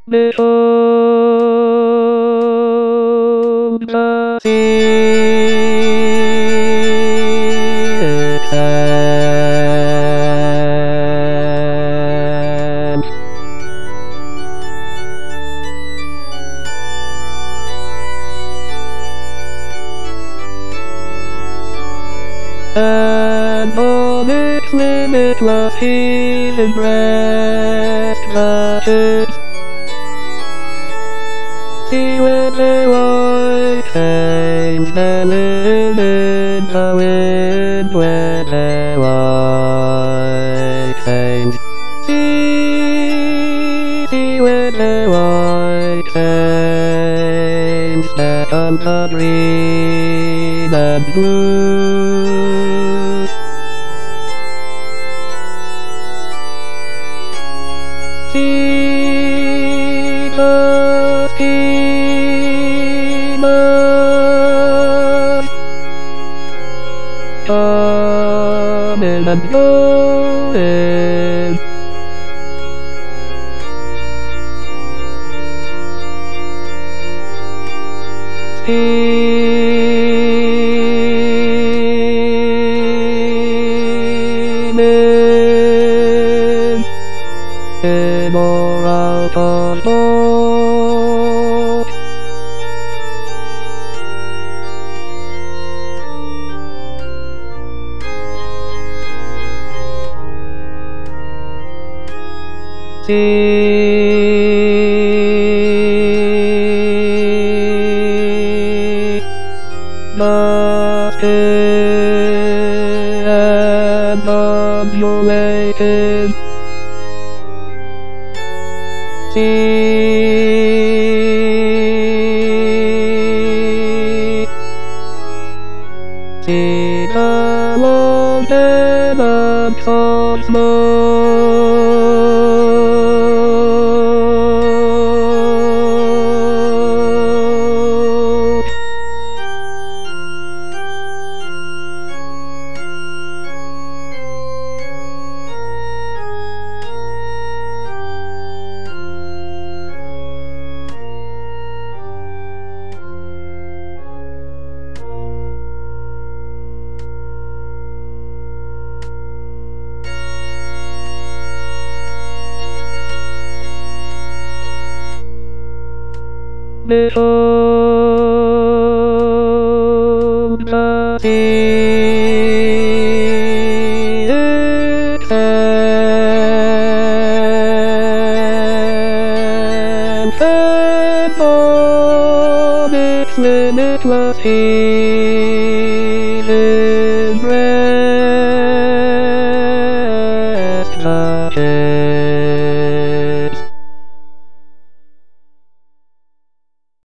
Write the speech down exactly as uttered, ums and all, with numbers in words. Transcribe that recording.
Behold the sea sands. And on its limitless heaving breast touches see with the white flames that live in the wind with the white flames. See, see with the white flames that on the green and blue. See the steamers coming and going. Steaming in or out of port. See the still and undulating. See, see the London and Cosmos. Behold the sea sands, and on its limitless heaving breast touches